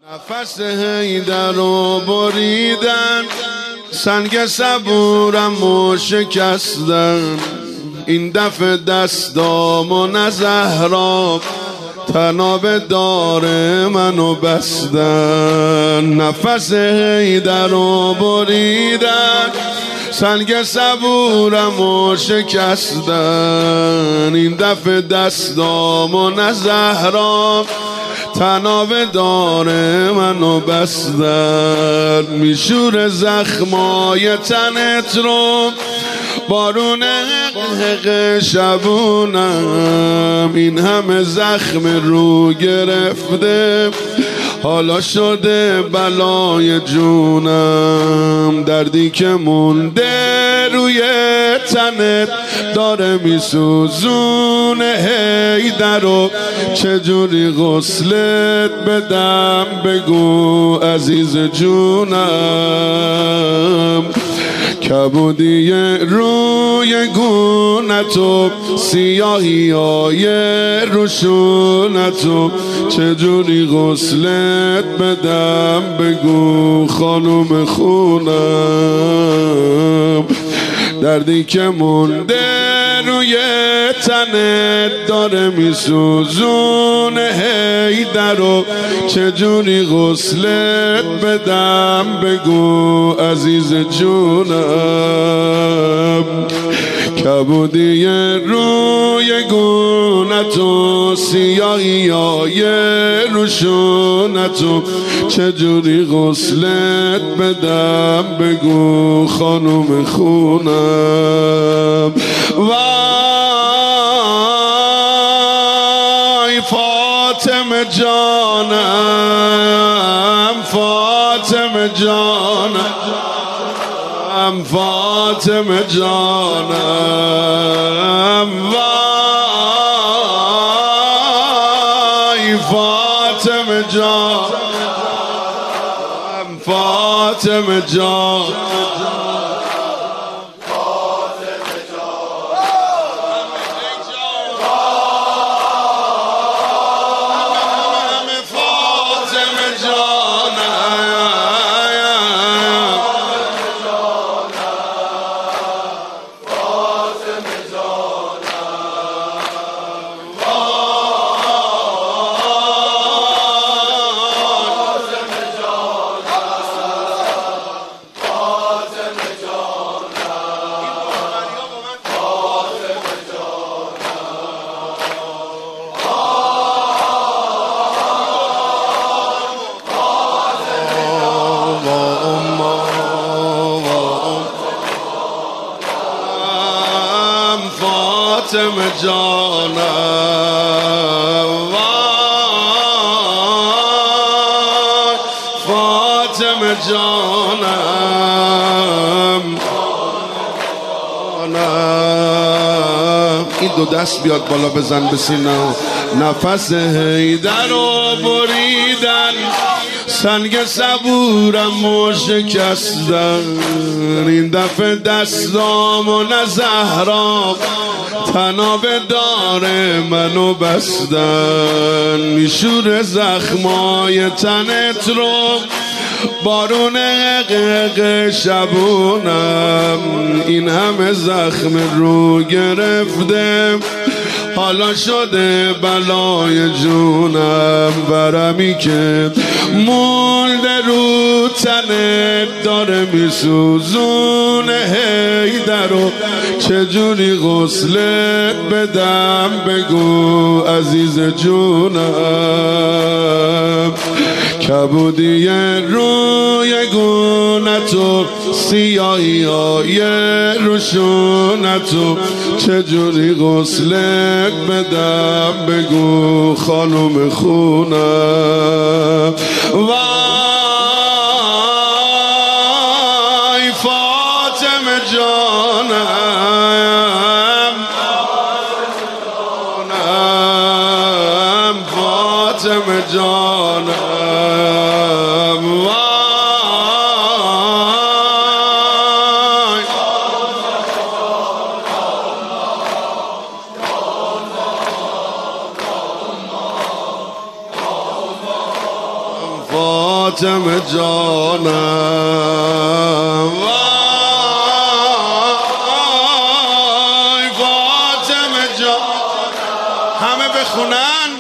نفس حیدر رو بریدن، سنگ صبورم و شکستن. این دفعه دستامو نه زهرا تناب دار منو بستن. نفس حیدر رو بریدن، سنگ صبورم و شکستن. این دفعه دستامو نه زهرا تناب دار منو بستن. میشور زخمای تنت رو بارون حق شبونم. این همه زخم رو گرفته حالا شده بلای جونم. دردی که مونده روی تنت داره میسوزونه حیدر رو. چجوری غسلت بدم بگو عزیز جونم. کبودی روی گونتو، سیاهی های روشونتو، چجوری غسلت بدم بگو خانوم خونم. دردی که مونده روی تنت داره میسوزونه حیدر رو. چجوری غسلت بدم بگو عزیز جونم. کبودی روی گونتو، سیاهی های روشونتو، چجوری غسلت بدم بگو خانوم خونم. وای فاطمه جانم، فاطمه جانم، فاطمه جانم. وای فاطمه جانم، فاطمه جانم. فاطمه جانم، وای فاطمه جانم. این دو دست بیاد بالا بزن به سینه. نفس حیدر رو بریدن، سنگ صبورم و شکستن. این دفعه دستامو نه زهرا تناب دار منو بستن. میشور زخمای تنت رو بارون حق شبونم. این همه زخم رو گرفته حالا شده بلای جونم. ورمی که مونده رو تنت داره میسوزونه حیدر رو. چجوری غسلت بدم بگو عزیز جونم. کبودی روی گونتو، سیاهی های روشونتو، چجوری غسلت بدم بگو خانوم خونم. وای فاطمه جانم، فاطمه جانم. فاطمه جانم وای فاطمه جانم همه بخونن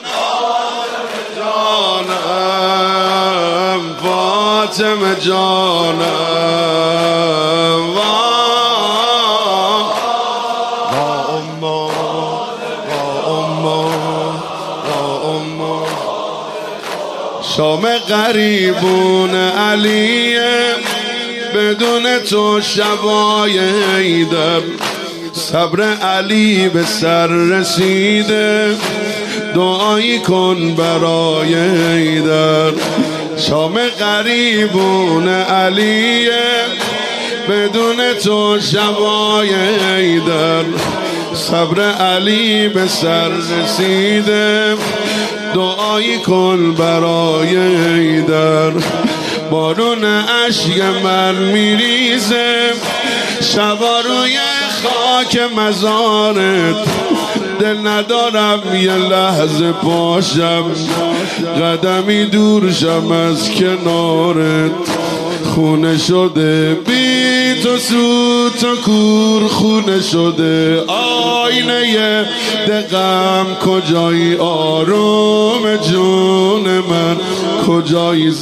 جانم فاطمه جانم شام غریبون علیه بدون تو شبای حیدر صبر علی به سر رسیده دعایی کن برای حیدر شام غریبون علیه بدون تو شبای حیدر صبر علی به سر رسیده دعایی کن برای حیدر بارون اشک من میریزه شبا روی خاک مزارت دل ندارم یه لحظه پاشم قدمی دور شم از کنارت خونه شده بی تو سوت و کور خونه شده آینه دقم کجایی آروم جون من کجایی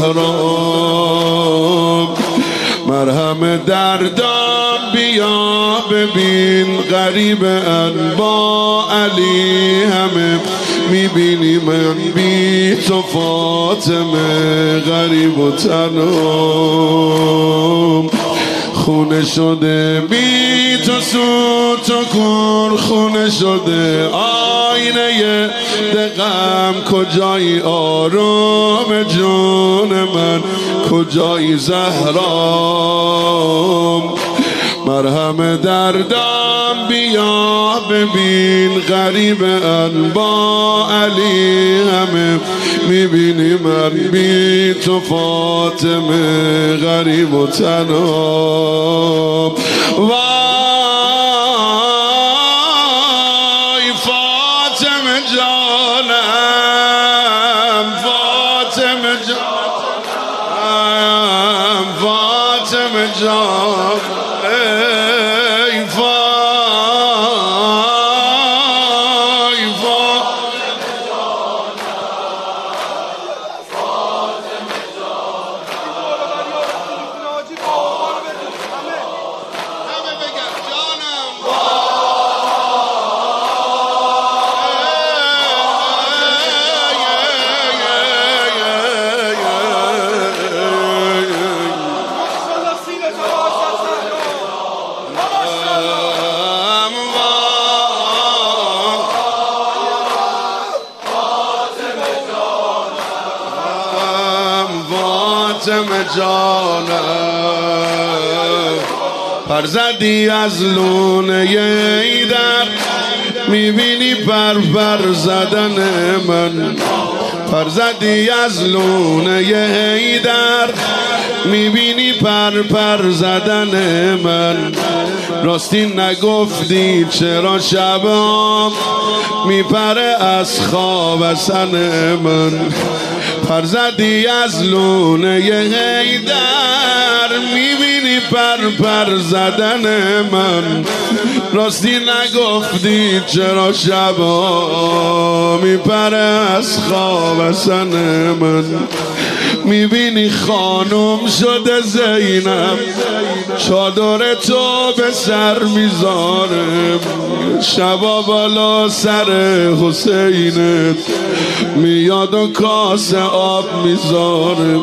زهرا مرهم دردم بیا ببین غریب ان با علی همه میبینی من بی تو فاطمه غریب و تنها خونه شده بی تو سوت و کور خونه شده آینه دقم کجایی آروم جون من کجایی زهرام مرهم دردم بیا ببین غریب ان با علی همه میبینی من بی تو فاطمه غریب و تنها وای فاطمه جانم فاطمه جانم فاطمه جانم فاطمه جانم پرزدی از لونه حیدر میبینی پر زدن من پرزدی از لونه حیدر میبینی پر زدن من راستی نگفتی چرا شبام میپره از خواب اصن من پرزدی از لونه حیدر میبینی پر زدن من راستی نگفتی چرا شبا میپره از خواب اصن من میبینی خانم شده زینب چادر تو به سر میذارم شبا بالا سر حسینت میاد و کاسه آب میذارم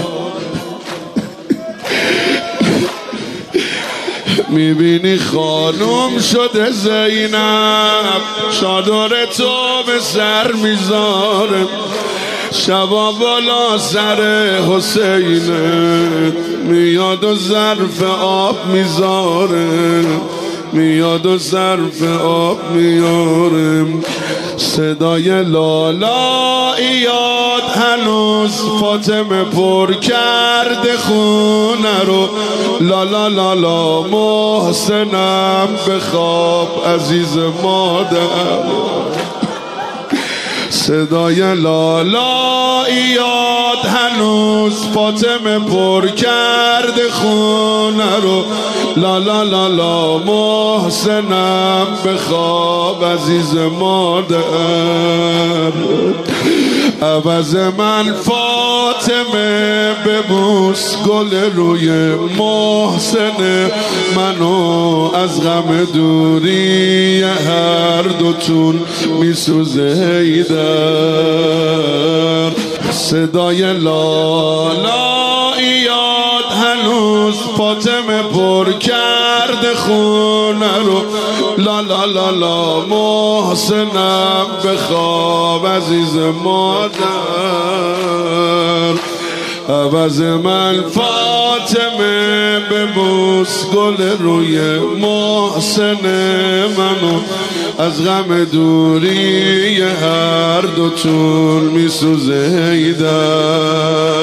میبینی خانم شده زینب چادر تو به سر میذارم شبا بالا سر حسینت میاد و ظرف آب میذاره میاد و ظرف آب میارم صدای لالا ایاد هنوز فاطمه پر کرده خونه رو لالا لالا محسنم بخواب عزیز مادر صدای لالا یاد هنوز فاطمه پر کرده خونه رو. لالا لالا محسنم بخواب عزیز مادر، عوض من فاطمه ببوس گل روی محسن منو، از غم دوری هر دوتون میسوزه ایدر. صدای لالا یاد هنوز فاطمه پر کرده خونه رو. لالا لالا محسنم بخواب عزیز مادر، عوض من فاطمه ببوس گل روی محسن منو، از غم دوری هر دوتون میسوزه ایدر.